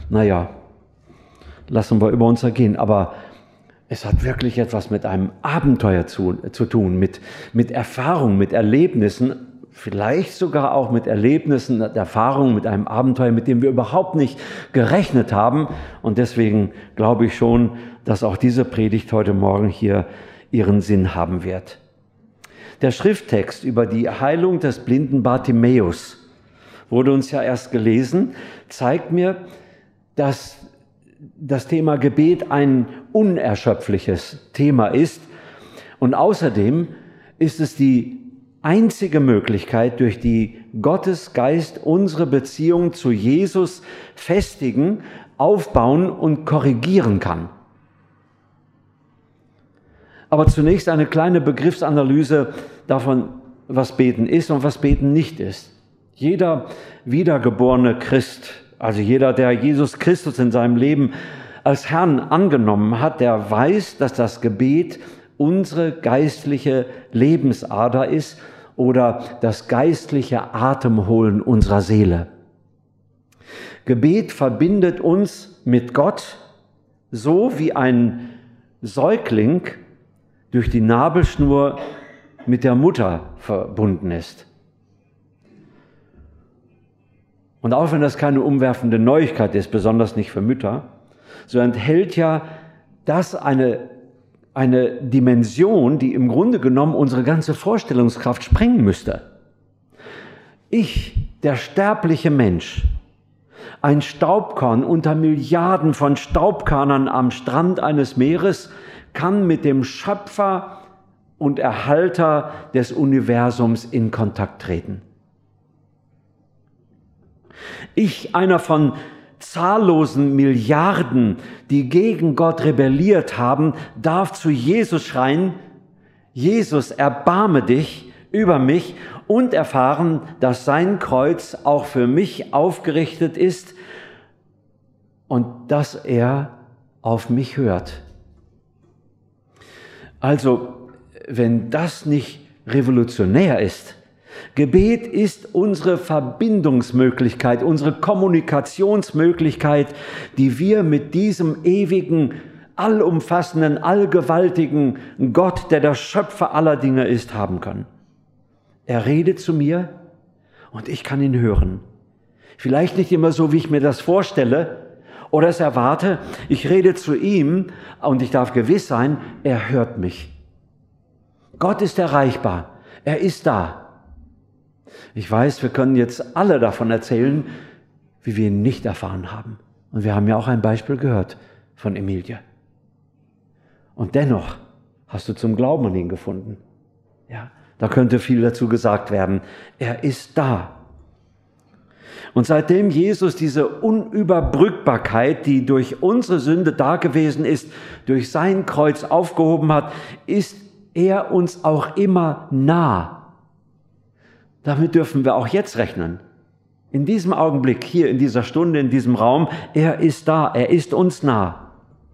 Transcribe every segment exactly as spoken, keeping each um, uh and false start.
naja, lassen wir über uns ergehen. Aber es hat wirklich etwas mit einem Abenteuer zu, zu tun, mit, mit Erfahrung, mit Erlebnissen, vielleicht sogar auch mit Erlebnissen, mit Erfahrungen, mit einem Abenteuer, mit dem wir überhaupt nicht gerechnet haben. Und deswegen glaube ich schon, dass auch diese Predigt heute Morgen hier ihren Sinn haben wird. Der Schrifttext über die Heilung des blinden Bartimäus wurde uns ja erst gelesen, zeigt mir, dass das Thema Gebet ein unerschöpfliches Thema ist. Und außerdem ist es die einzige Möglichkeit, durch die Gottes Geist unsere Beziehung zu Jesus festigen, aufbauen und korrigieren kann. Aber zunächst eine kleine Begriffsanalyse davon, was Beten ist und was Beten nicht ist. Jeder wiedergeborene Christ, also jeder, der Jesus Christus in seinem Leben als Herrn angenommen hat, der weiß, dass das Gebet unsere geistliche Lebensader ist oder das geistliche Atemholen unserer Seele. Gebet verbindet uns mit Gott, so wie ein Säugling durch die Nabelschnur mit der Mutter verbunden ist. Und auch wenn das keine umwerfende Neuigkeit ist, besonders nicht für Mütter, so enthält ja das eine, eine Dimension, die im Grunde genommen unsere ganze Vorstellungskraft sprengen müsste. Ich, der sterbliche Mensch, ein Staubkorn unter Milliarden von Staubkörnern am Strand eines Meeres, kann mit dem Schöpfer und Erhalter des Universums in Kontakt treten. Ich, einer von zahllosen Milliarden, die gegen Gott rebelliert haben, darf zu Jesus schreien: Jesus, erbarme dich über mich, und erfahren, dass sein Kreuz auch für mich aufgerichtet ist und dass er auf mich hört. Also, wenn das nicht revolutionär ist, Gebet ist unsere Verbindungsmöglichkeit, unsere Kommunikationsmöglichkeit, die wir mit diesem ewigen, allumfassenden, allgewaltigen Gott, der der Schöpfer aller Dinge ist, haben können. Er redet zu mir und ich kann ihn hören. Vielleicht nicht immer so, wie ich mir das vorstelle oder es erwarte. Ich rede zu ihm und ich darf gewiss sein, er hört mich. Gott ist erreichbar. Er ist da. Ich weiß, wir können jetzt alle davon erzählen, wie wir ihn nicht erfahren haben. Und wir haben ja auch ein Beispiel gehört von Emilie. Und dennoch hast du zum Glauben an ihn gefunden. Ja, da könnte viel dazu gesagt werden. Er ist da. Und seitdem Jesus diese Unüberbrückbarkeit, die durch unsere Sünde dagewesen ist, durch sein Kreuz aufgehoben hat, ist er uns auch immer nah. Damit dürfen wir auch jetzt rechnen. In diesem Augenblick, hier in dieser Stunde, in diesem Raum, er ist da, er ist uns nah.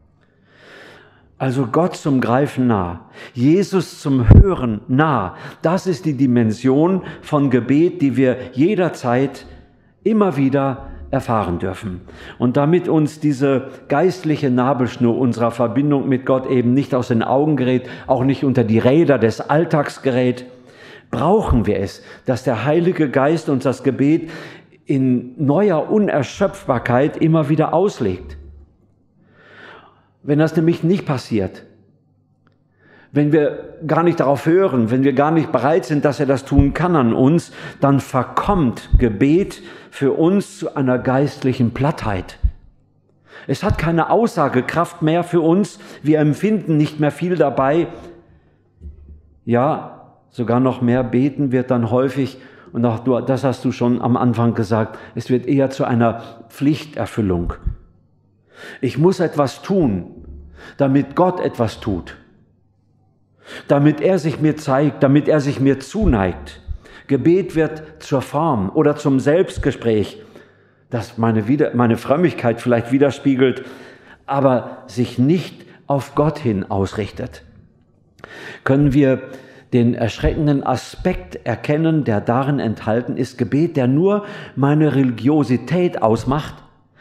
Also Gott zum Greifen nah, Jesus zum Hören nah. Das ist die Dimension von Gebet, die wir jederzeit immer wieder erfahren dürfen. Und damit uns diese geistliche Nabelschnur unserer Verbindung mit Gott eben nicht aus den Augen gerät, auch nicht unter die Räder des Alltags gerät, brauchen wir es, dass der Heilige Geist uns das Gebet in neuer Unerschöpfbarkeit immer wieder auslegt. Wenn das nämlich nicht passiert, wenn wir gar nicht darauf hören, wenn wir gar nicht bereit sind, dass er das tun kann an uns, dann verkommt Gebet für uns zu einer geistlichen Plattheit. Es hat keine Aussagekraft mehr für uns, wir empfinden nicht mehr viel dabei. Ja, sogar noch mehr beten wird dann häufig, und auch du, das hast du schon am Anfang gesagt, es wird eher zu einer Pflichterfüllung. Ich muss etwas tun, damit Gott etwas tut, damit er sich mir zeigt, damit er sich mir zuneigt. Gebet wird zur Form oder zum Selbstgespräch, das meine, Wider- meine Frömmigkeit vielleicht widerspiegelt, aber sich nicht auf Gott hin ausrichtet. Können wir den erschreckenden Aspekt erkennen, der darin enthalten ist, Gebet, der nur meine Religiosität ausmacht,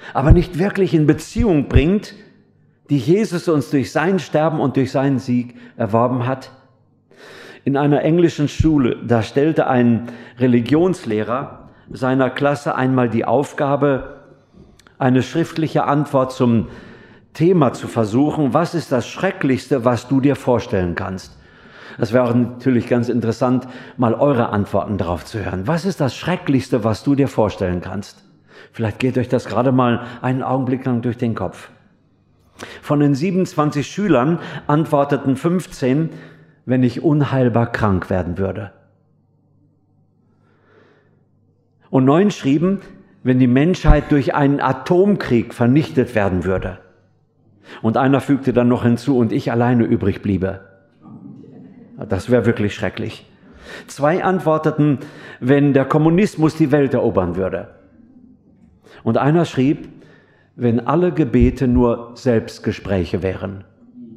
aber nicht wirklich in Beziehung bringt, die Jesus uns durch sein Sterben und durch seinen Sieg erworben hat? In einer englischen Schule, da stellte ein Religionslehrer seiner Klasse einmal die Aufgabe, eine schriftliche Antwort zum Thema zu versuchen: Was ist das Schrecklichste, was du dir vorstellen kannst? Das wäre auch natürlich ganz interessant, mal eure Antworten darauf zu hören. Was ist das Schrecklichste, was du dir vorstellen kannst? Vielleicht geht euch das gerade mal einen Augenblick lang durch den Kopf. Von den siebenundzwanzig Schülern antworteten fünfzehn, wenn ich unheilbar krank werden würde. Und neun schrieben, wenn die Menschheit durch einen Atomkrieg vernichtet werden würde. Und einer fügte dann noch hinzu, und ich alleine übrig bliebe. Das wäre wirklich schrecklich. Zwei antworteten, wenn der Kommunismus die Welt erobern würde. Und einer schrieb, wenn alle Gebete nur Selbstgespräche wären.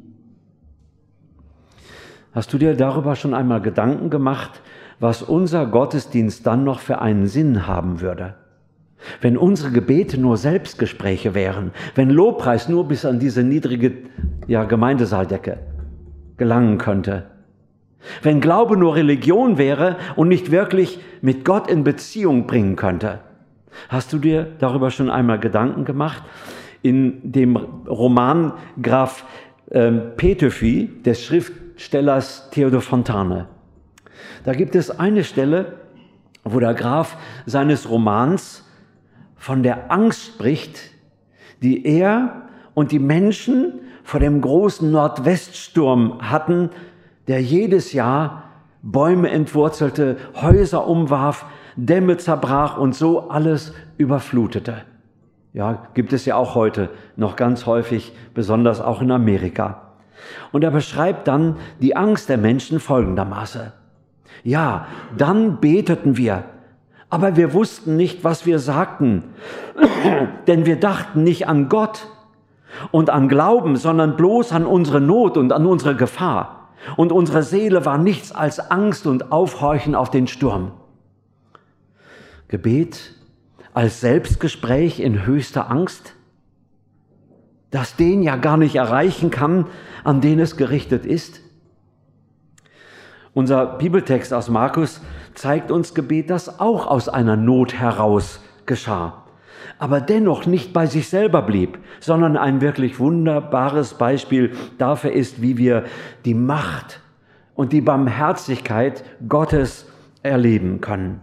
Hast du dir darüber schon einmal Gedanken gemacht, was unser Gottesdienst dann noch für einen Sinn haben würde? Wenn unsere Gebete nur Selbstgespräche wären, wenn Lobpreis nur bis an diese niedrige ja, Gemeindesaaldecke gelangen könnte, wenn Glaube nur Religion wäre und nicht wirklich mit Gott in Beziehung bringen könnte. Hast du dir darüber schon einmal Gedanken gemacht? In dem Roman Graf äh, Petöfi des Schriftstellers Theodor Fontane, da gibt es eine Stelle, wo der Graf seines Romans von der Angst spricht, die er und die Menschen vor dem großen Nordweststurm hatten, der jedes Jahr Bäume entwurzelte, Häuser umwarf, Dämme zerbrach und so alles überflutete. Ja, gibt es ja auch heute noch ganz häufig, besonders auch in Amerika. Und er beschreibt dann die Angst der Menschen folgendermaßen: Ja, dann beteten wir, aber wir wussten nicht, was wir sagten, denn wir dachten nicht an Gott und an Glauben, sondern bloß an unsere Not und an unsere Gefahr. Und unsere Seele war nichts als Angst und Aufhorchen auf den Sturm. Gebet als Selbstgespräch in höchster Angst, das den ja gar nicht erreichen kann, an den es gerichtet ist. Unser Bibeltext aus Markus zeigt uns Gebet, das auch aus einer Not heraus geschah, aber dennoch nicht bei sich selber blieb, sondern ein wirklich wunderbares Beispiel dafür ist, wie wir die Macht und die Barmherzigkeit Gottes erleben können.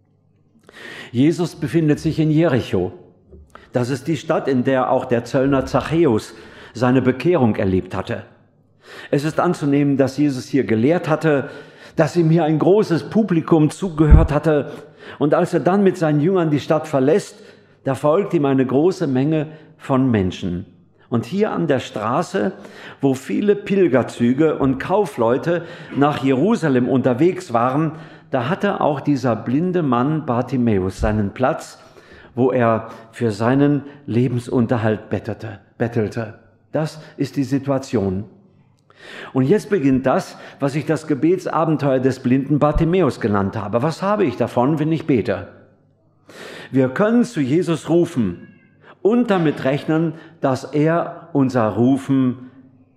Jesus befindet sich in Jericho. Das ist die Stadt, in der auch der Zöllner Zachäus seine Bekehrung erlebt hatte. Es ist anzunehmen, dass Jesus hier gelehrt hatte, dass ihm hier ein großes Publikum zugehört hatte. Und als er dann mit seinen Jüngern die Stadt verlässt, da folgt ihm eine große Menge von Menschen. Und hier an der Straße, wo viele Pilgerzüge und Kaufleute nach Jerusalem unterwegs waren, da hatte auch dieser blinde Mann Bartimäus seinen Platz, wo er für seinen Lebensunterhalt bettelte, bettelte. Das ist die Situation. Und jetzt beginnt das, was ich das Gebetsabenteuer des blinden Bartimäus genannt habe. Was habe ich davon, wenn ich bete? Wir können zu Jesus rufen und damit rechnen, dass er unser Rufen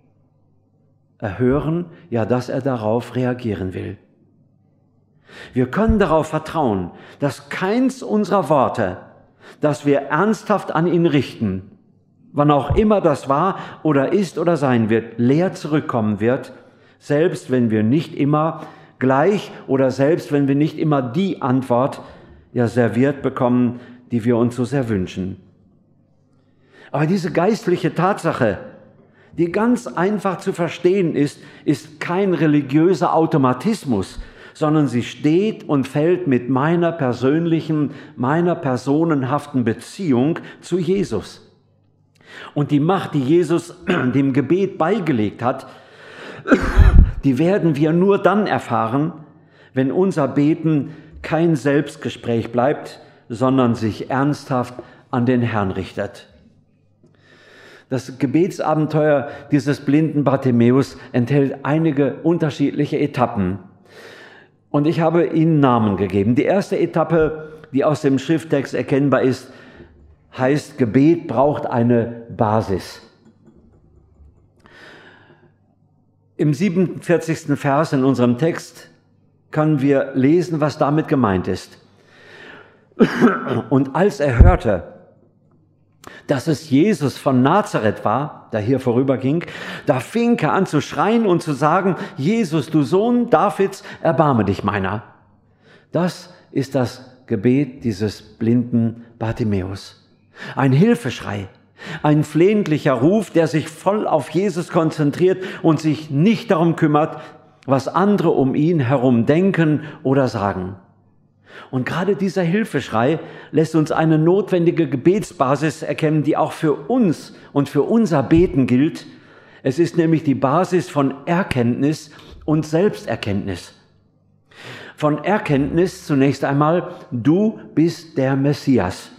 erhören, ja, dass er darauf reagieren will. Wir können darauf vertrauen, dass keins unserer Worte, das wir ernsthaft an ihn richten, wann auch immer das war oder ist oder sein wird, leer zurückkommen wird, selbst wenn wir nicht immer gleich oder selbst wenn wir nicht immer die Antwort ja serviert bekommen, die wir uns so sehr wünschen. Aber diese geistliche Tatsache, die ganz einfach zu verstehen ist, ist kein religiöser Automatismus, sondern sie steht und fällt mit meiner persönlichen, meiner personenhaften Beziehung zu Jesus. Und die Macht, die Jesus dem Gebet beigelegt hat, die werden wir nur dann erfahren, wenn unser Beten kein Selbstgespräch bleibt, sondern sich ernsthaft an den Herrn richtet. Das Gebetsabenteuer dieses blinden Bartimäus enthält einige unterschiedliche Etappen. Und ich habe ihnen Namen gegeben. Die erste Etappe, die aus dem Schrifttext erkennbar ist, heißt, Gebet braucht eine Basis. Im siebenundvierzigsten Vers in unserem Text können wir lesen, was damit gemeint ist. Und als er hörte, dass es Jesus von Nazareth war, der hier vorüberging, da fing er an zu schreien und zu sagen, Jesus, du Sohn Davids, erbarme dich meiner. Das ist das Gebet dieses blinden Bartimäus. Ein Hilfeschrei, ein flehentlicher Ruf, der sich voll auf Jesus konzentriert und sich nicht darum kümmert, was andere um ihn herum denken oder sagen. Und gerade dieser Hilfeschrei lässt uns eine notwendige Gebetsbasis erkennen, die auch für uns und für unser Beten gilt. Es ist nämlich die Basis von Erkenntnis und Selbsterkenntnis. Von Erkenntnis zunächst einmal, du bist der Messias.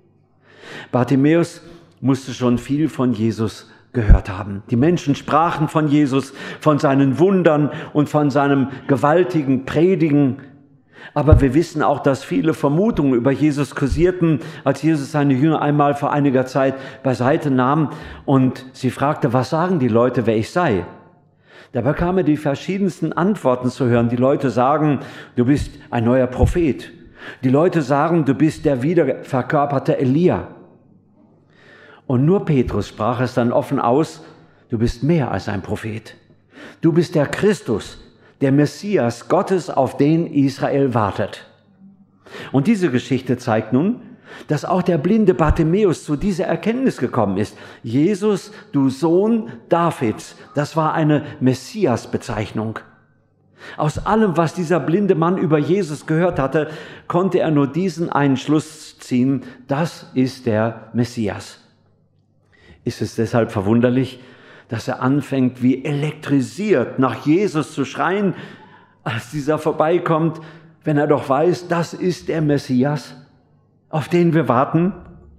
Bartimäus musste schon viel von Jesus gehört haben. Die Menschen sprachen von Jesus, von seinen Wundern und von seinem gewaltigen Predigen. Aber wir wissen auch, dass viele Vermutungen über Jesus kursierten, als Jesus seine Jünger einmal vor einiger Zeit beiseite nahm und sie fragte, was sagen die Leute, wer ich sei? Da bekam er die verschiedensten Antworten zu hören. Die Leute sagen, du bist ein neuer Prophet. Die Leute sagen, du bist der wiederverkörperte Elia. Und nur Petrus sprach es dann offen aus, du bist mehr als ein Prophet. Du bist der Christus, der Messias Gottes, auf den Israel wartet. Und diese Geschichte zeigt nun, dass auch der blinde Bartimäus zu dieser Erkenntnis gekommen ist. Jesus, du Sohn Davids, das war eine Messias-Bezeichnung. Aus allem, was dieser blinde Mann über Jesus gehört hatte, konnte er nur diesen einen Schluss ziehen, das ist der Messias. Ist es deshalb verwunderlich, dass er anfängt, wie elektrisiert nach Jesus zu schreien, als dieser vorbeikommt, wenn er doch weiß, das ist der Messias, auf den wir warten?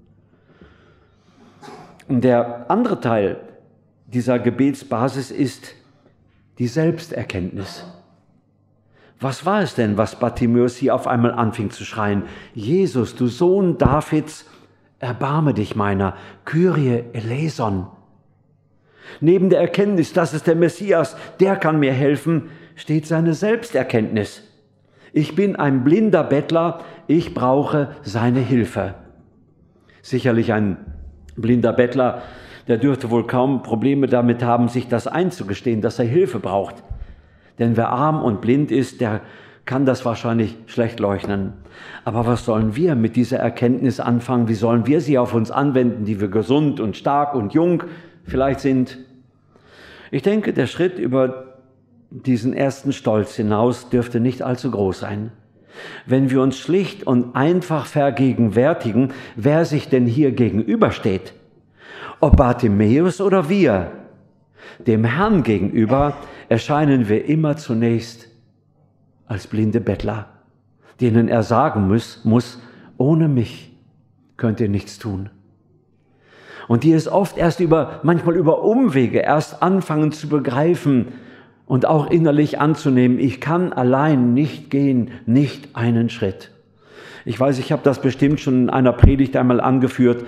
Und der andere Teil dieser Gebetsbasis ist die Selbsterkenntnis. Was war es denn, was Bartimäus hier auf einmal anfing zu schreien? Jesus, du Sohn Davids, erbarme dich meiner, Kyrie eleison. Neben der Erkenntnis, das ist der Messias, der kann mir helfen, steht seine Selbsterkenntnis. Ich bin ein blinder Bettler, ich brauche seine Hilfe. Sicherlich ein blinder Bettler, der dürfte wohl kaum Probleme damit haben, sich das einzugestehen, dass er Hilfe braucht. Denn wer arm und blind ist, der kann das wahrscheinlich schlecht leugnen. Aber was sollen wir mit dieser Erkenntnis anfangen? Wie sollen wir sie auf uns anwenden, die wir gesund und stark und jung vielleicht sind? Ich denke, der Schritt über diesen ersten Stolz hinaus dürfte nicht allzu groß sein. Wenn wir uns schlicht und einfach vergegenwärtigen, wer sich denn hier gegenübersteht, ob Bartimäus oder wir, dem Herrn gegenüber erscheinen wir immer zunächst als blinde Bettler, denen er sagen muss, muss, ohne mich könnt ihr nichts tun. Und die es oft erst über, manchmal über Umwege erst anfangen zu begreifen und auch innerlich anzunehmen, ich kann allein nicht gehen, nicht einen Schritt. Ich weiß, ich habe das bestimmt schon in einer Predigt einmal angeführt,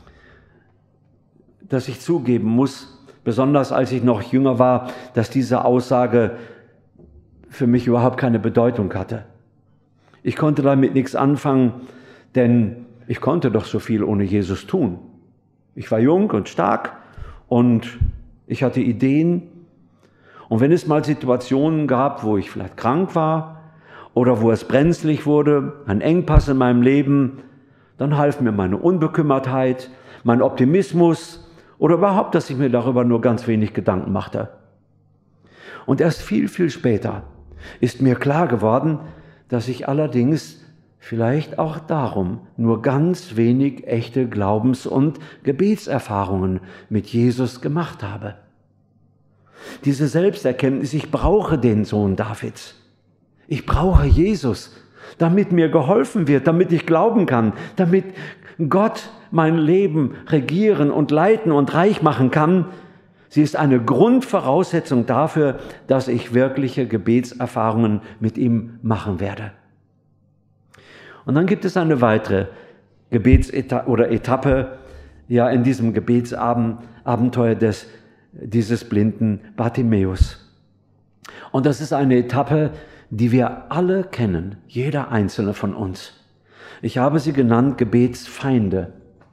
dass ich zugeben muss, besonders als ich noch jünger war, dass diese Aussage für mich überhaupt keine Bedeutung hatte. Ich konnte damit nichts anfangen, denn ich konnte doch so viel ohne Jesus tun. Ich war jung und stark und ich hatte Ideen. Und wenn es mal Situationen gab, wo ich vielleicht krank war oder wo es brenzlig wurde, ein Engpass in meinem Leben, dann half mir meine Unbekümmertheit, mein Optimismus oder überhaupt, dass ich mir darüber nur ganz wenig Gedanken machte. Und erst viel, viel später ist mir klar geworden, dass ich allerdings vielleicht auch darum nur ganz wenig echte Glaubens- und Gebetserfahrungen mit Jesus gemacht habe. Diese Selbsterkenntnis, ich brauche den Sohn Davids. Ich brauche Jesus, damit mir geholfen wird, damit ich glauben kann, damit Gott mein Leben regieren und leiten und reich machen kann. Sie ist eine Grundvoraussetzung dafür, dass ich wirkliche Gebetserfahrungen mit ihm machen werde. Und dann gibt es eine weitere Gebetsetappe oder Etappe ja in diesem Gebetsabenteuer des, dieses blinden Bartimäus. Und das ist eine Etappe, die wir alle kennen, jeder einzelne von uns. Ich habe sie genannt Gebetsfeinde.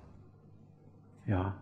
Ja,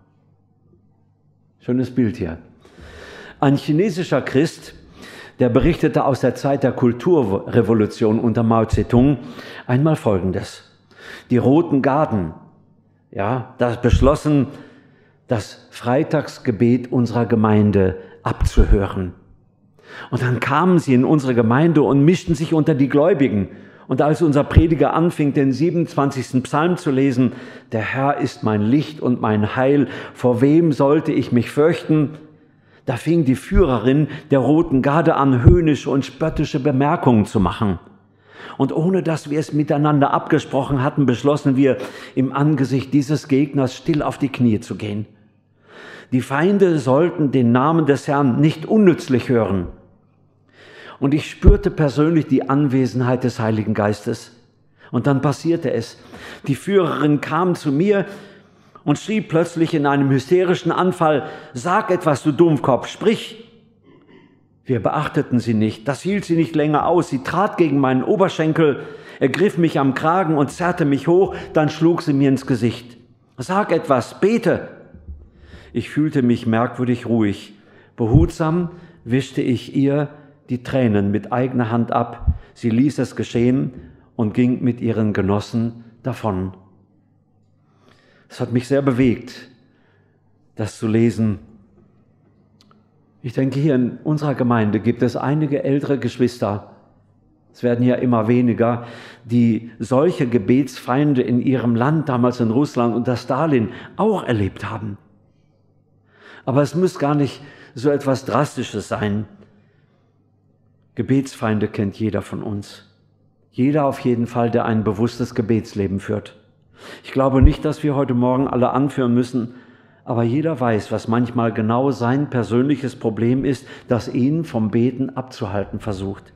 schönes Bild hier. Ein chinesischer Christ, der berichtete aus der Zeit der Kulturrevolution unter Mao Zedong einmal Folgendes. Die Roten Garden, ja, das beschlossen, das Freitagsgebet unserer Gemeinde abzuhören. Und dann kamen sie in unsere Gemeinde und mischten sich unter die Gläubigen. Und als unser Prediger anfing, den siebenundzwanzigsten Psalm zu lesen, der Herr ist mein Licht und mein Heil, vor wem sollte ich mich fürchten? Da fing die Führerin der Roten Garde an, höhnische und spöttische Bemerkungen zu machen. Und ohne dass wir es miteinander abgesprochen hatten, beschlossen wir, im Angesicht dieses Gegners still auf die Knie zu gehen. Die Feinde sollten den Namen des Herrn nicht unnützlich hören. Und ich spürte persönlich die Anwesenheit des Heiligen Geistes. Und dann passierte es. Die Führerin kam zu mir und schrie plötzlich in einem hysterischen Anfall, sag etwas, du Dummkopf, sprich. Wir beachteten sie nicht, das hielt sie nicht länger aus. Sie trat gegen meinen Oberschenkel, ergriff mich am Kragen und zerrte mich hoch, dann schlug sie mir ins Gesicht. Sag etwas, bete. Ich fühlte mich merkwürdig ruhig. Behutsam wischte ich ihr die Tränen mit eigener Hand ab. Sie ließ es geschehen und ging mit ihren Genossen davon. Es hat mich sehr bewegt, das zu lesen. Ich denke, hier in unserer Gemeinde gibt es einige ältere Geschwister, es werden ja immer weniger, die solche Gebetsfeinde in ihrem Land, damals in Russland unter Stalin, auch erlebt haben. Aber es muss gar nicht so etwas Drastisches sein. Gebetsfeinde kennt jeder von uns. Jeder auf jeden Fall, der ein bewusstes Gebetsleben führt. Ich glaube nicht, dass wir heute Morgen alle anführen müssen, aber jeder weiß, was manchmal genau sein persönliches Problem ist, das ihn vom Beten abzuhalten versucht.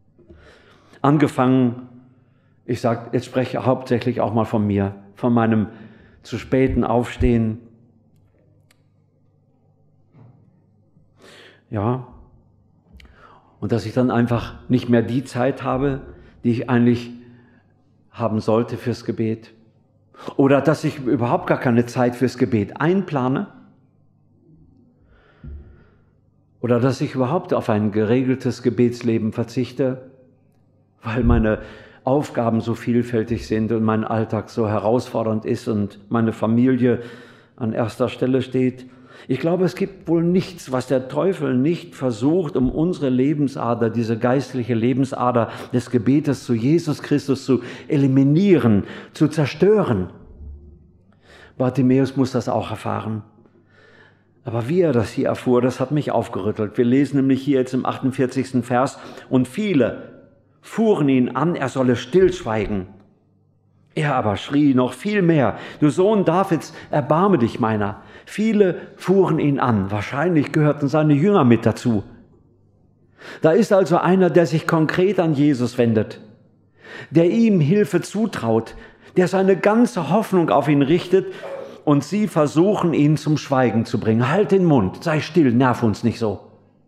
Angefangen, ich sage, jetzt spreche ich hauptsächlich auch mal von mir, von meinem zu späten Aufstehen. Ja, und dass ich dann einfach nicht mehr die Zeit habe, die ich eigentlich haben sollte fürs Gebet. Oder dass ich überhaupt gar keine Zeit fürs Gebet einplane. Oder dass ich überhaupt auf ein geregeltes Gebetsleben verzichte, weil meine Aufgaben so vielfältig sind und mein Alltag so herausfordernd ist und meine Familie an erster Stelle steht. Ich glaube, es gibt wohl nichts, was der Teufel nicht versucht, um unsere Lebensader, diese geistliche Lebensader des Gebetes zu Jesus Christus zu eliminieren, zu zerstören. Bartimäus muss das auch erfahren. Aber wie er das hier erfuhr, das hat mich aufgerüttelt. Wir lesen nämlich hier jetzt im achtundvierzigsten Vers, und viele fuhren ihn an, er solle stillschweigen. Er aber schrie noch viel mehr, du Sohn Davids, erbarme dich meiner. Viele fuhren ihn an, wahrscheinlich gehörten seine Jünger mit dazu. Da ist also einer, der sich konkret an Jesus wendet, der ihm Hilfe zutraut, der seine ganze Hoffnung auf ihn richtet, und sie versuchen, ihn zum Schweigen zu bringen. Halt den Mund, sei still, nerv uns nicht so.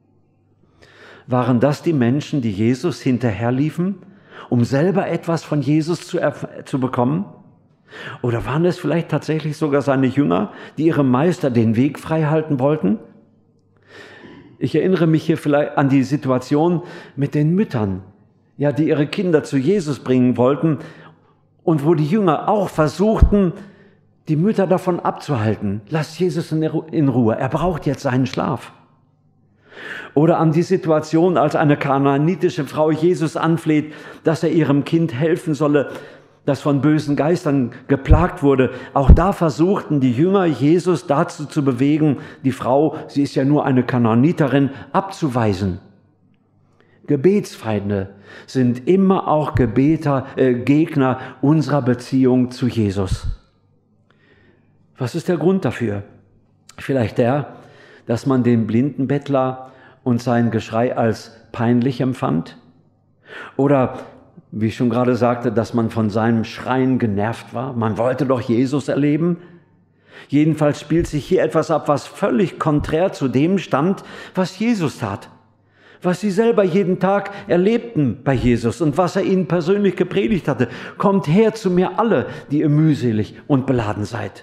Waren das die Menschen, die Jesus hinterherliefen, um selber etwas von Jesus zu, zu bekommen? Oder waren es vielleicht tatsächlich sogar seine Jünger, die ihrem Meister den Weg frei halten wollten? Ich erinnere mich hier vielleicht an die Situation mit den Müttern, ja, die ihre Kinder zu Jesus bringen wollten und wo die Jünger auch versuchten, die Mütter davon abzuhalten. Lasst Jesus in Ruhe, er braucht jetzt seinen Schlaf. Oder an die Situation, als eine kanaanitische Frau Jesus anfleht, dass er ihrem Kind helfen solle, das von bösen Geistern geplagt wurde. Auch da versuchten die Jünger, Jesus dazu zu bewegen, die Frau, sie ist ja nur eine Kanaaniterin, abzuweisen. Gebetsfeinde sind immer auch Gebeter, äh, Gegner unserer Beziehung zu Jesus. Was ist der Grund dafür? Vielleicht der, dass man den blinden Bettler und sein Geschrei als peinlich empfand? Oder wie ich schon gerade sagte, dass man von seinem Schreien genervt war. Man wollte doch Jesus erleben. Jedenfalls spielt sich hier etwas ab, was völlig konträr zu dem stand, was Jesus tat. Was sie selber jeden Tag erlebten bei Jesus und was er ihnen persönlich gepredigt hatte. Kommt her zu mir alle, die ihr mühselig und beladen seid.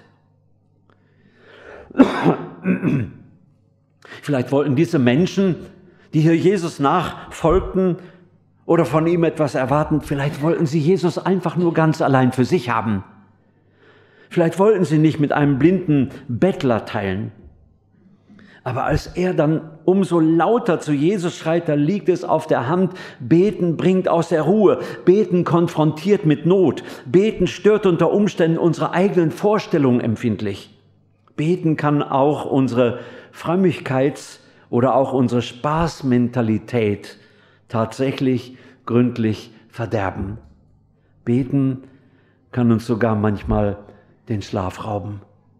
Vielleicht wollten diese Menschen, die hier Jesus nachfolgten oder von ihm etwas erwarten, vielleicht wollten sie Jesus einfach nur ganz allein für sich haben. Vielleicht wollten sie nicht mit einem blinden Bettler teilen. Aber als er dann umso lauter zu Jesus schreit, da liegt es auf der Hand, Beten bringt aus der Ruhe, Beten konfrontiert mit Not, Beten stört unter Umständen unsere eigenen Vorstellungen empfindlich. Beten kann auch unsere Frömmigkeits- oder auch unsere Spaßmentalität tatsächlich gründlich verderben. Beten kann uns sogar manchmal den Schlaf rauben.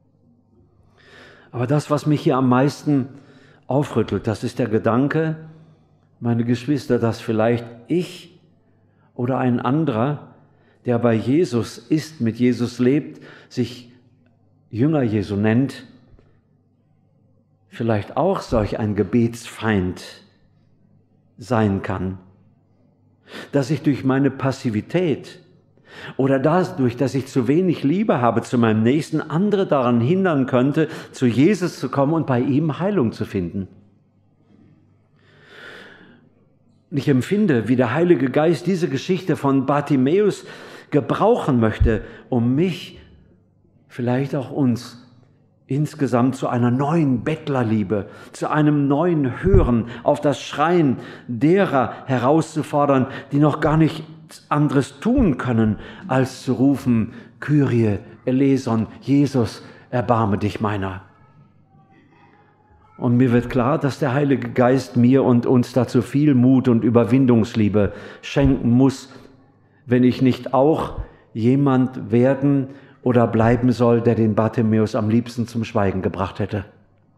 Aber das, was mich hier am meisten aufrüttelt, das ist der Gedanke, meine Geschwister, dass vielleicht ich oder ein anderer, der bei Jesus ist, mit Jesus lebt, sich Jünger Jesu nennt, vielleicht auch solch ein Gebetsfeind sein kann. Dass ich durch meine Passivität oder dadurch, dass ich zu wenig Liebe habe zu meinem Nächsten, andere daran hindern könnte, zu Jesus zu kommen und bei ihm Heilung zu finden. Ich empfinde, wie der Heilige Geist diese Geschichte von Bartimäus gebrauchen möchte, um mich, vielleicht auch uns, insgesamt zu einer neuen Bettlerliebe, zu einem neuen Hören auf das Schreien derer herauszufordern, die noch gar nichts anderes tun können, als zu rufen, Kyrie eleison, Jesus, erbarme dich meiner. Und mir wird klar, dass der Heilige Geist mir und uns dazu viel Mut und Überwindungsliebe schenken muss, wenn ich nicht auch jemand werden oder bleiben soll, der den Bartimäus am liebsten zum Schweigen gebracht hätte.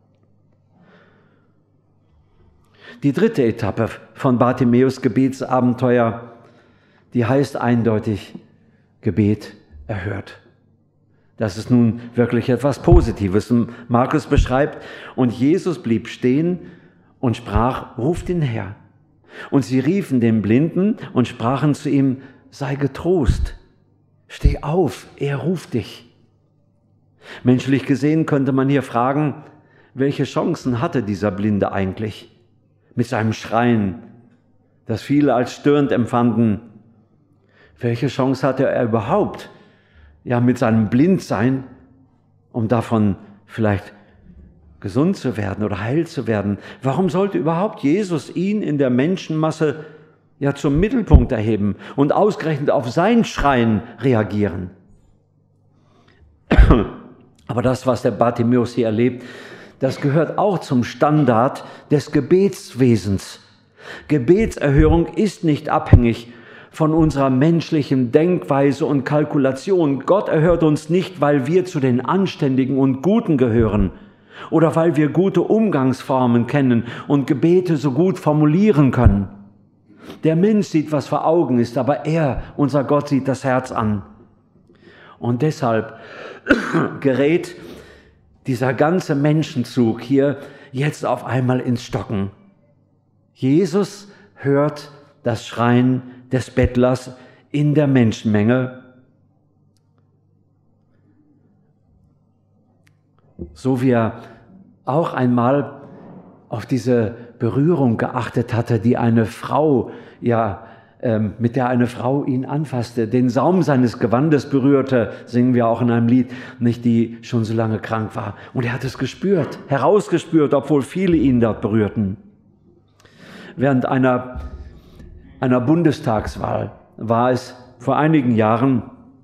Die dritte Etappe von Bartimäus Gebetsabenteuer, die heißt eindeutig Gebet erhört. Das ist nun wirklich etwas Positives. Und Markus beschreibt, und Jesus blieb stehen und sprach, ruft ihn her. Und sie riefen den Blinden und sprachen zu ihm, sei getrost, steh auf, er ruft dich. Menschlich gesehen könnte man hier fragen, welche Chancen hatte dieser Blinde eigentlich mit seinem Schreien, das viele als störend empfanden? Welche Chance hatte er überhaupt, ja, mit seinem Blindsein, um davon vielleicht gesund zu werden oder heil zu werden? Warum sollte überhaupt Jesus ihn in der Menschenmasse ja zum Mittelpunkt erheben und ausgerechnet auf sein Schreien reagieren? Aber das, was der Bartimäus hier erlebt, das gehört auch zum Standard des Gebetswesens. Gebetserhörung ist nicht abhängig von unserer menschlichen Denkweise und Kalkulation. Gott erhört uns nicht, weil wir zu den Anständigen und Guten gehören oder weil wir gute Umgangsformen kennen und Gebete so gut formulieren können. Der Mensch sieht, was vor Augen ist, aber er, unser Gott, sieht das Herz an. Und deshalb gerät dieser ganze Menschenzug hier jetzt auf einmal ins Stocken. Jesus hört das Schreien des Bettlers in der Menschenmenge, so wie er auch einmal auf diese Berührung geachtet hatte, die eine Frau, ja, ähm, mit der eine Frau ihn anfasste, den Saum seines Gewandes berührte, singen wir auch in einem Lied, nicht, die schon so lange krank war. Und er hat es gespürt, herausgespürt, obwohl viele ihn dort berührten. Während einer, einer Bundestagswahl war es vor einigen Jahren,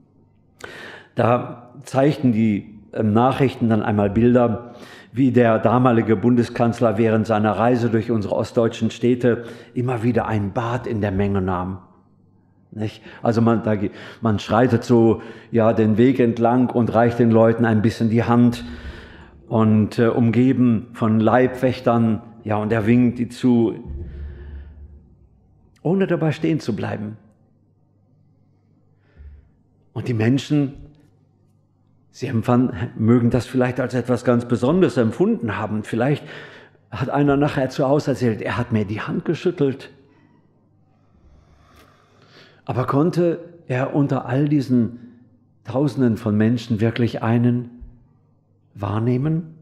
da zeigten die ähm, Nachrichten dann einmal Bilder, wie der damalige Bundeskanzler während seiner Reise durch unsere ostdeutschen Städte immer wieder ein Bad in der Menge nahm. Nicht? Also man, da, man schreitet so ja, den Weg entlang und reicht den Leuten ein bisschen die Hand und äh, umgeben von Leibwächtern, ja, und er winkt die zu, ohne dabei stehen zu bleiben. Und die Menschen, sie empfanden, mögen das vielleicht als etwas ganz Besonderes empfunden haben. Vielleicht hat einer nachher zu Hause erzählt, er hat mir die Hand geschüttelt. Aber konnte er unter all diesen Tausenden von Menschen wirklich einen wahrnehmen?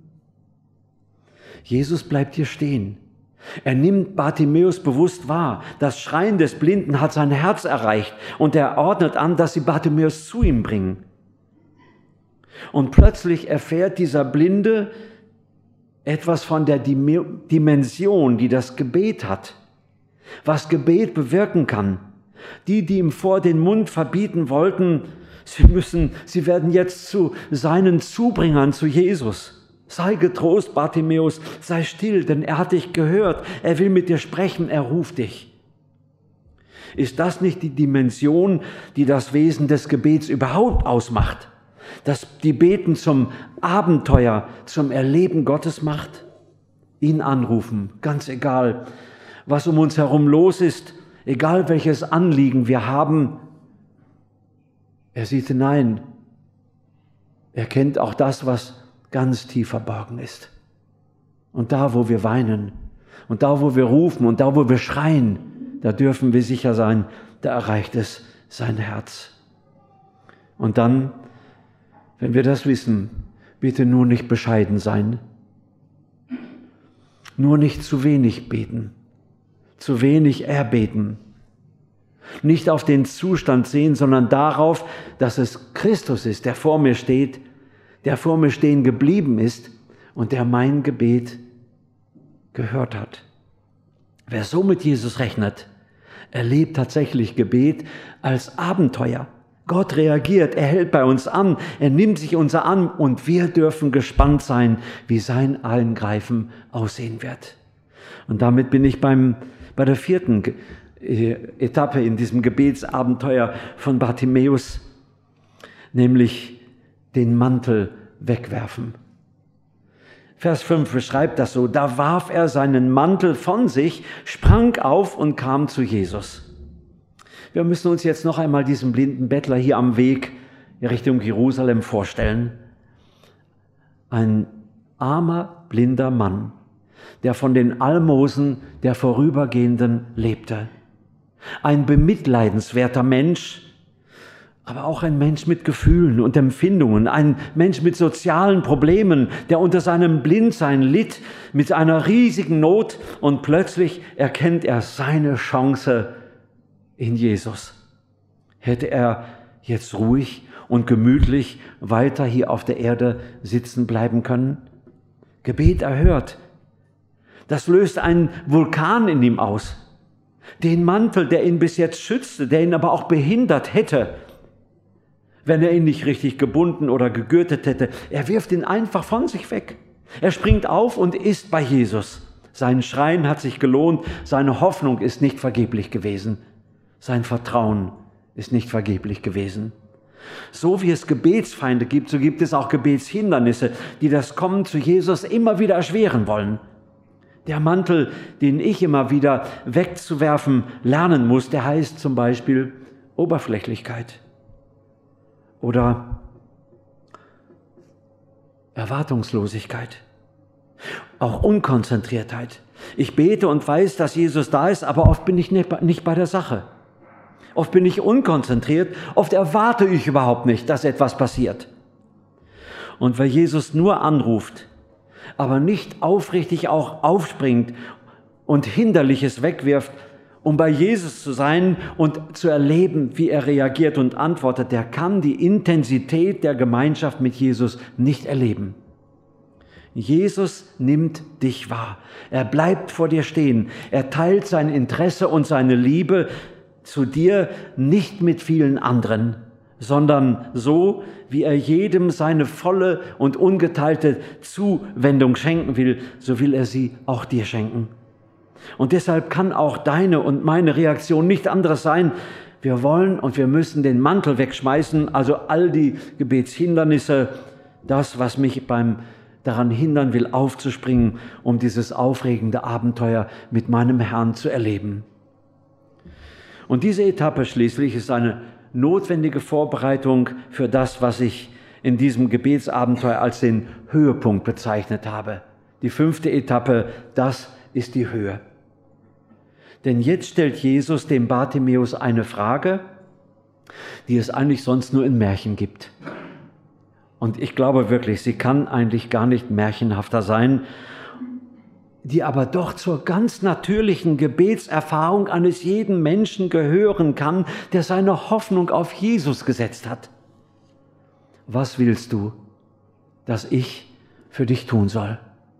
Jesus bleibt hier stehen. Er nimmt Bartimäus bewusst wahr. Das Schreien des Blinden hat sein Herz erreicht und er ordnet an, dass sie Bartimäus zu ihm bringen. Und plötzlich erfährt dieser Blinde etwas von der Dimension, die das Gebet hat, was Gebet bewirken kann. Die, die ihm vor den Mund verbieten wollten, sie müssen, sie werden jetzt zu seinen Zubringern, zu Jesus. Sei getrost, Bartimäus, sei still, denn er hat dich gehört, er will mit dir sprechen, er ruft dich. Ist das nicht die Dimension, die das Wesen des Gebets überhaupt ausmacht? Dass die Beten zum Abenteuer, zum Erleben Gottes macht? Ihn anrufen, ganz egal, was um uns herum los ist, egal welches Anliegen wir haben. Er sieht hinein. Er kennt auch das, was ganz tief verborgen ist. Und da, wo wir weinen, und da, wo wir rufen, und da, wo wir schreien, da dürfen wir sicher sein, da erreicht es sein Herz. Und dann, wenn wir das wissen, bitte nur nicht bescheiden sein, nur nicht zu wenig beten, zu wenig erbeten, nicht auf den Zustand sehen, sondern darauf, dass es Christus ist, der vor mir steht, der vor mir stehen geblieben ist und der mein Gebet gehört hat. Wer so mit Jesus rechnet, erlebt tatsächlich Gebet als Abenteuer. Gott reagiert, er hält bei uns an, er nimmt sich unser an und wir dürfen gespannt sein, wie sein Eingreifen aussehen wird. Und damit bin ich beim, bei der vierten Etappe in diesem Gebetsabenteuer von Bartimäus, nämlich den Mantel wegwerfen. Vers fünf beschreibt das so: Da warf er seinen Mantel von sich, sprang auf und kam zu Jesus. Wir müssen uns jetzt noch einmal diesen blinden Bettler hier am Weg Richtung Jerusalem vorstellen. Ein armer, blinder Mann, der von den Almosen der Vorübergehenden lebte. Ein bemitleidenswerter Mensch, aber auch ein Mensch mit Gefühlen und Empfindungen, ein Mensch mit sozialen Problemen, der unter seinem Blindsein litt, mit einer riesigen Not, und plötzlich erkennt er seine Chance in Jesus. Hätte er jetzt ruhig und gemütlich weiter hier auf der Erde sitzen bleiben können? Gebet erhört. Das löst einen Vulkan in ihm aus. Den Mantel, der ihn bis jetzt schützte, der ihn aber auch behindert hätte, wenn er ihn nicht richtig gebunden oder gegürtet hätte. Er wirft ihn einfach von sich weg. Er springt auf und ist bei Jesus. Sein Schreien hat sich gelohnt, seine Hoffnung ist nicht vergeblich gewesen. Sein Vertrauen ist nicht vergeblich gewesen. So wie es Gebetsfeinde gibt, so gibt es auch Gebetshindernisse, die das Kommen zu Jesus immer wieder erschweren wollen. Der Mantel, den ich immer wieder wegzuwerfen lernen muss, der heißt zum Beispiel Oberflächlichkeit oder Erwartungslosigkeit, auch Unkonzentriertheit. Ich bete und weiß, dass Jesus da ist, aber oft bin ich nicht bei der Sache. Oft bin ich unkonzentriert, oft erwarte ich überhaupt nicht, dass etwas passiert. Und wer Jesus nur anruft, aber nicht aufrichtig auch aufspringt und Hinderliches wegwirft, um bei Jesus zu sein und zu erleben, wie er reagiert und antwortet, der kann die Intensität der Gemeinschaft mit Jesus nicht erleben. Jesus nimmt dich wahr. Er bleibt vor dir stehen. Er teilt sein Interesse und seine Liebe zu dir nicht mit vielen anderen, sondern so, wie er jedem seine volle und ungeteilte Zuwendung schenken will, so will er sie auch dir schenken. Und deshalb kann auch deine und meine Reaktion nicht anderes sein. Wir wollen und wir müssen den Mantel wegschmeißen, also all die Gebetshindernisse, das, was mich beim daran hindern will, aufzuspringen, um dieses aufregende Abenteuer mit meinem Herrn zu erleben. Und diese Etappe schließlich ist eine notwendige Vorbereitung für das, was ich in diesem Gebetsabenteuer als den Höhepunkt bezeichnet habe. Die fünfte Etappe, das ist die Höhe. Denn jetzt stellt Jesus dem Bartimäus eine Frage, die es eigentlich sonst nur in Märchen gibt. Und ich glaube wirklich, sie kann eigentlich gar nicht märchenhafter sein, die aber doch zur ganz natürlichen Gebetserfahrung eines jeden Menschen gehören kann, der seine Hoffnung auf Jesus gesetzt hat. Was willst du, dass ich für dich tun soll?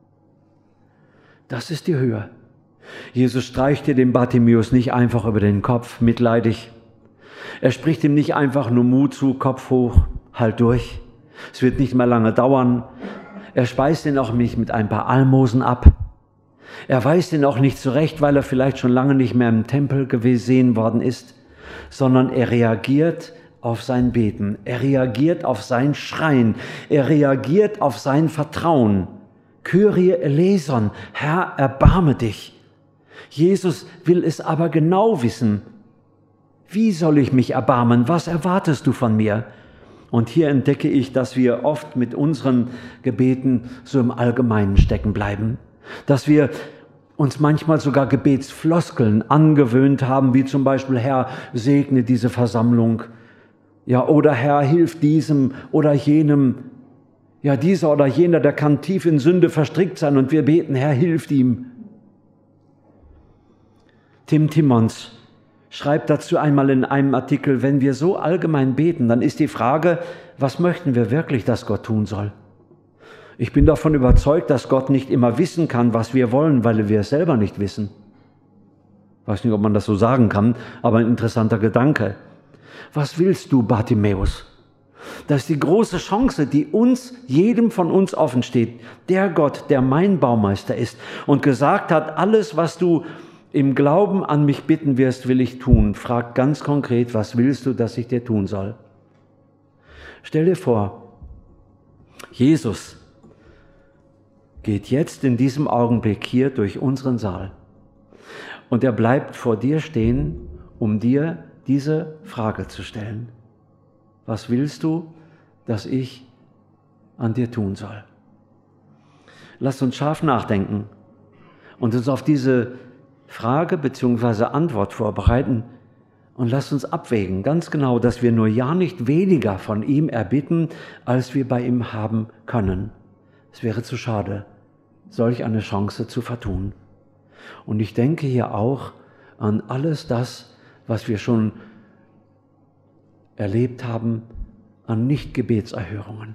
Das ist die Höhe. Jesus streicht dir dem Bartimäus nicht einfach über den Kopf, mitleidig. Er spricht ihm nicht einfach nur Mut zu, Kopf hoch, halt durch. Es wird nicht mehr lange dauern. Er speist ihn auch nicht mit ein paar Almosen ab. Er weist ihn auch nicht zurecht, weil er vielleicht schon lange nicht mehr im Tempel gesehen worden ist, sondern er reagiert auf sein Beten. Er reagiert auf sein Schreien. Er reagiert auf sein Vertrauen. Kyrie eleison, Herr, erbarme dich. Jesus will es aber genau wissen. Wie soll ich mich erbarmen? Was erwartest du von mir? Und hier entdecke ich, dass wir oft mit unseren Gebeten so im Allgemeinen stecken bleiben. Dass wir uns manchmal sogar Gebetsfloskeln angewöhnt haben, wie zum Beispiel, Herr, segne diese Versammlung. Ja, oder Herr, hilf diesem oder jenem. Ja, dieser oder jener, der kann tief in Sünde verstrickt sein und wir beten, Herr, hilf ihm. Tim Timmons schreibt dazu einmal in einem Artikel, wenn wir so allgemein beten, dann ist die Frage, was möchten wir wirklich, dass Gott tun soll? Ich bin davon überzeugt, dass Gott nicht immer wissen kann, was wir wollen, weil wir es selber nicht wissen. Ich weiß nicht, ob man das so sagen kann, aber ein interessanter Gedanke. Was willst du, Bartimäus? Das ist die große Chance, die uns, jedem von uns offen steht. Der Gott, der mein Baumeister ist und gesagt hat, alles, was du im Glauben an mich bitten wirst, will ich tun. Frag ganz konkret, was willst du, dass ich dir tun soll? Stell dir vor, Jesus geht jetzt in diesem Augenblick hier durch unseren Saal und er bleibt vor dir stehen, um dir diese Frage zu stellen. Was willst du, dass ich an dir tun soll? Lass uns scharf nachdenken und uns auf diese Frage bzw. Antwort vorbereiten und lass uns abwägen, ganz genau, dass wir nur ja nicht weniger von ihm erbitten, als wir bei ihm haben können. Es wäre zu schade, solch eine Chance zu vertun. Und ich denke hier auch an alles das, was wir schon erlebt haben, an Nicht-Gebetserhörungen.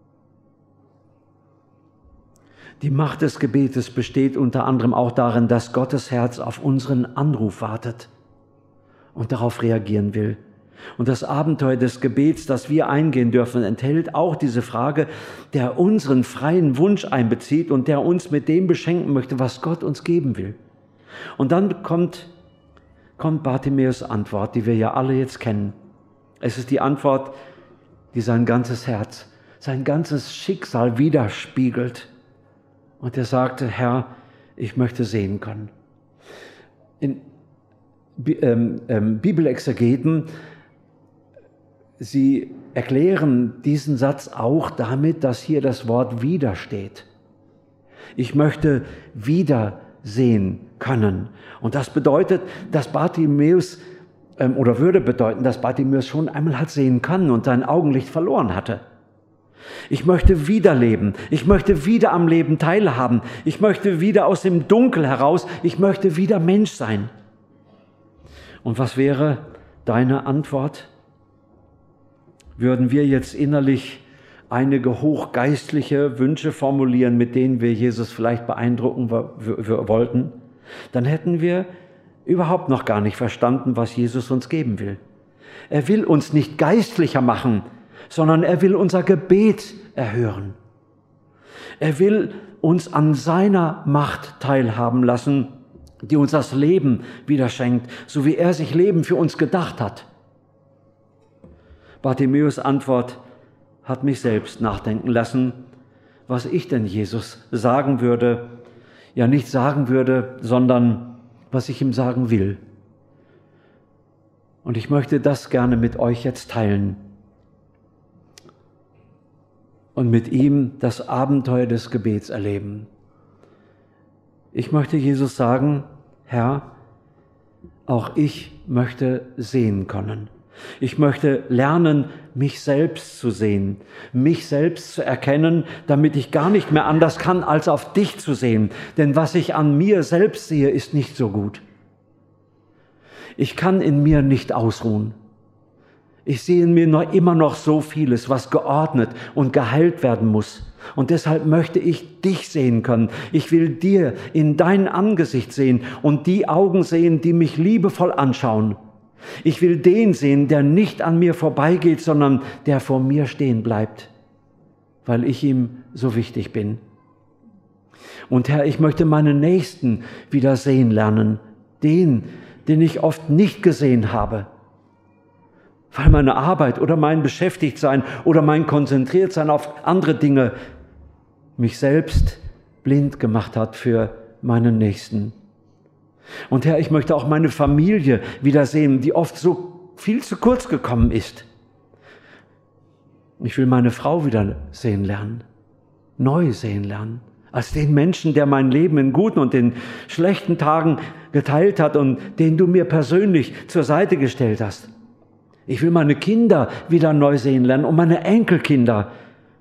Die Macht des Gebetes besteht unter anderem auch darin, dass Gottes Herz auf unseren Anruf wartet und darauf reagieren will. Und das Abenteuer des Gebets, das wir eingehen dürfen, enthält auch diese Frage, der unseren freien Wunsch einbezieht und der uns mit dem beschenken möchte, was Gott uns geben will. Und dann kommt, kommt Bartimäus' Antwort, die wir ja alle jetzt kennen. Es ist die Antwort, die sein ganzes Herz, sein ganzes Schicksal widerspiegelt. Und er sagte, Herr, ich möchte sehen können. In ähm, ähm, Bibelexegeten, sie erklären diesen Satz auch damit, dass hier das Wort wieder steht. Ich möchte wieder sehen können. Und das bedeutet, dass Bartimäus, ähm, oder würde bedeuten, dass Bartimäus schon einmal hat sehen können und sein Augenlicht verloren hatte. Ich möchte wieder leben. Ich möchte wieder am Leben teilhaben. Ich möchte wieder aus dem Dunkel heraus. Ich möchte wieder Mensch sein. Und was wäre deine Antwort? Würden wir jetzt innerlich einige hochgeistliche Wünsche formulieren, mit denen wir Jesus vielleicht beeindrucken wollten? Dann hätten wir überhaupt noch gar nicht verstanden, was Jesus uns geben will. Er will uns nicht geistlicher machen, sondern er will unser Gebet erhören. Er will uns an seiner Macht teilhaben lassen, die uns das Leben wieder schenkt, so wie er sich Leben für uns gedacht hat. Bartimäus' Antwort hat mich selbst nachdenken lassen, was ich denn Jesus sagen würde, ja nicht sagen würde, sondern was ich ihm sagen will. Und ich möchte das gerne mit euch jetzt teilen und mit ihm das Abenteuer des Gebets erleben. Ich möchte Jesus sagen, Herr, auch ich möchte sehen können. Ich möchte lernen, mich selbst zu sehen, mich selbst zu erkennen, damit ich gar nicht mehr anders kann, als auf dich zu sehen. Denn was ich an mir selbst sehe, ist nicht so gut. Ich kann in mir nicht ausruhen. Ich sehe in mir noch immer noch so vieles, was geordnet und geheilt werden muss. Und deshalb möchte ich dich sehen können. Ich will dir in dein Angesicht sehen und die Augen sehen, die mich liebevoll anschauen. Ich will den sehen, der nicht an mir vorbeigeht, sondern der vor mir stehen bleibt, weil ich ihm so wichtig bin. Und Herr, ich möchte meinen Nächsten wieder sehen lernen, den, den ich oft nicht gesehen habe, weil meine Arbeit oder mein Beschäftigtsein oder mein Konzentriertsein auf andere Dinge mich selbst blind gemacht hat für meinen Nächsten. Und Herr, ich möchte auch meine Familie wiedersehen, die oft so viel zu kurz gekommen ist. Ich will meine Frau wieder sehen lernen, neu sehen lernen, als den Menschen, der mein Leben in guten und in schlechten Tagen geteilt hat und den du mir persönlich zur Seite gestellt hast. Ich will meine Kinder wieder neu sehen lernen und meine Enkelkinder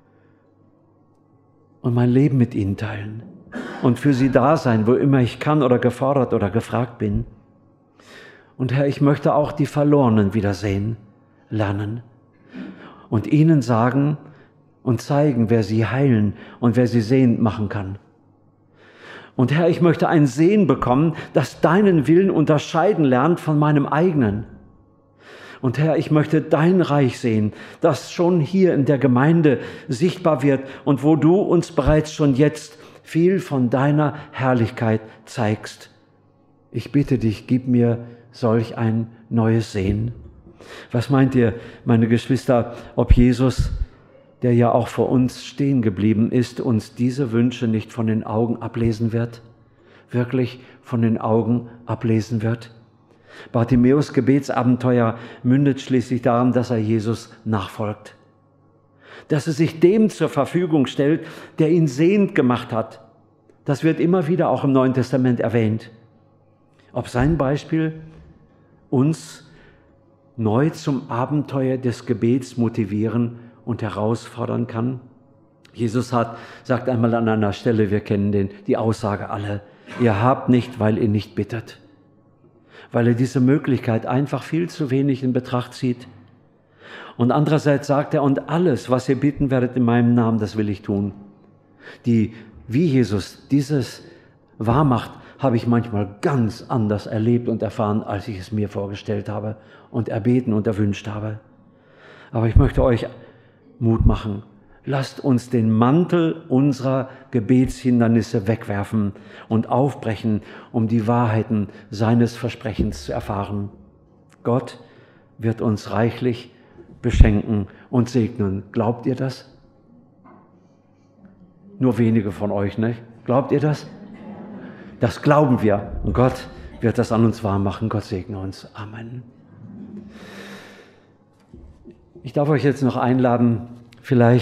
und mein Leben mit ihnen teilen und für sie da sein, wo immer ich kann oder gefordert oder gefragt bin. Und Herr, ich möchte auch die Verlorenen wiedersehen, lernen und ihnen sagen und zeigen, wer sie heilen und wer sie sehend machen kann. Und Herr, ich möchte ein Sehen bekommen, das deinen Willen unterscheiden lernt von meinem eigenen. Und Herr, ich möchte dein Reich sehen, das schon hier in der Gemeinde sichtbar wird und wo du uns bereits schon jetzt viel von deiner Herrlichkeit zeigst. Ich bitte dich, gib mir solch ein neues Sehen. Was meint ihr, meine Geschwister, ob Jesus, der ja auch vor uns stehen geblieben ist, uns diese Wünsche nicht von den Augen ablesen wird? Wirklich von den Augen ablesen wird? Bartimäus' Gebetsabenteuer mündet schließlich darin, dass er Jesus nachfolgt. Dass er sich dem zur Verfügung stellt, der ihn sehend gemacht hat. Das wird immer wieder auch im Neuen Testament erwähnt. Ob sein Beispiel uns neu zum Abenteuer des Gebets motivieren und herausfordern kann? Jesus hat, sagt einmal an einer Stelle, wir kennen den, die Aussage alle, ihr habt nicht, weil ihr nicht bittet. Weil er diese Möglichkeit einfach viel zu wenig in Betracht zieht. Und andererseits sagt er, und alles, was ihr bitten werdet in meinem Namen, das will ich tun. Die, wie Jesus dieses wahrmacht, habe ich manchmal ganz anders erlebt und erfahren, als ich es mir vorgestellt habe und erbeten und erwünscht habe. Aber ich möchte euch Mut machen. Lasst uns den Mantel unserer Gebetshindernisse wegwerfen und aufbrechen, um die Wahrheiten seines Versprechens zu erfahren. Gott wird uns reichlich beschenken und segnen. Glaubt ihr das? Nur wenige von euch, nicht? Glaubt ihr das? Das glauben wir. Und Gott wird das an uns wahr machen. Gott segne uns. Amen. Ich darf euch jetzt noch einladen, vielleicht